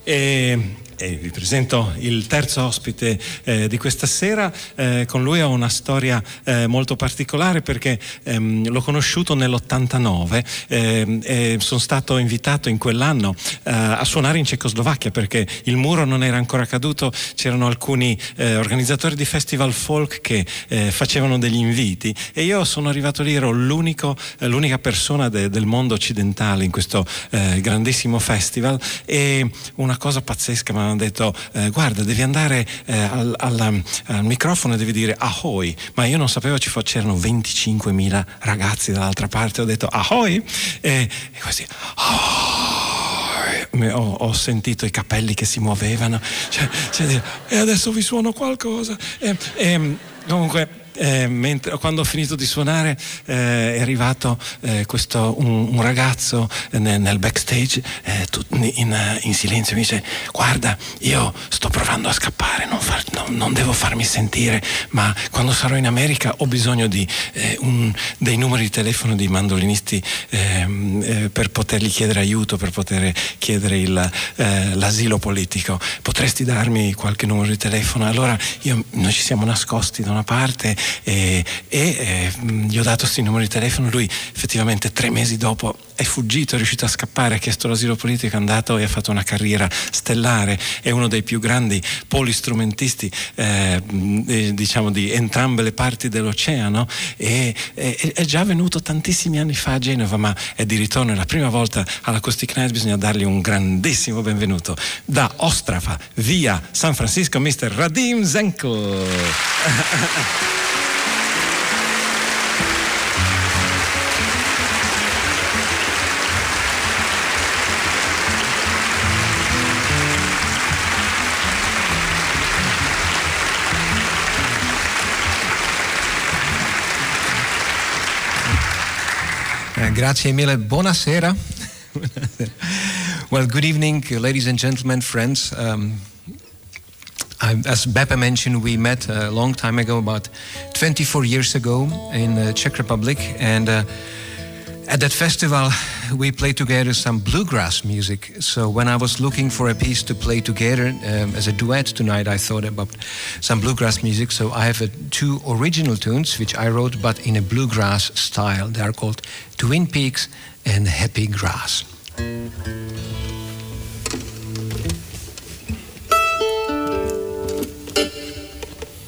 E vi presento il terzo ospite di questa sera. Con lui ho una storia molto particolare perché l'ho conosciuto nell'89 e sono stato invitato in quell'anno a suonare in Cecoslovacchia perché il muro non era ancora caduto. C'erano alcuni organizzatori di festival folk che facevano degli inviti e io sono arrivato lì, ero l'unica persona del mondo occidentale in questo grandissimo festival, e una cosa pazzesca, mi hanno detto guarda, devi andare al microfono e devi dire ahoy, ma io non sapevo c'erano 25.000 ragazzi dall'altra parte. Ho detto ahoy e così ho sentito i capelli che si muovevano, e adesso vi suono qualcosa comunque quando ho finito di suonare è arrivato un ragazzo nel backstage in silenzio, mi dice guarda, io sto provando a scappare, non devo farmi sentire, ma quando sarò in America ho bisogno di dei numeri di telefono di mandolinisti per potergli chiedere aiuto, per poter chiedere l'asilo politico. Potresti darmi qualche numero di telefono? Allora noi ci siamo nascosti da una parte e gli ho dato questi numeri di telefono. Lui effettivamente 3 mesi dopo è fuggito, è riuscito a scappare, ha chiesto l'asilo politico, è andato e ha fatto una carriera stellare, è uno dei più grandi polistrumentisti diciamo di entrambe le parti dell'oceano, e è già venuto tantissimi anni fa a Genova, ma è di ritorno, è la prima volta all'Acoustic Night. Bisogna dargli un grandissimo benvenuto da Ostrava via San Francisco, Mr. Radim Zenko. Grazie mille, buonasera. Well, good evening, ladies and gentlemen, friends. As Beppe mentioned, we met a long time ago, about 24 years ago in the Czech Republic, and at that festival we played together some bluegrass music. So when I was looking for a piece to play together as a duet tonight, I thought about some bluegrass music. So I have 2 original tunes which I wrote, but in a bluegrass style. They are called Twin Peaks and Happy Grass.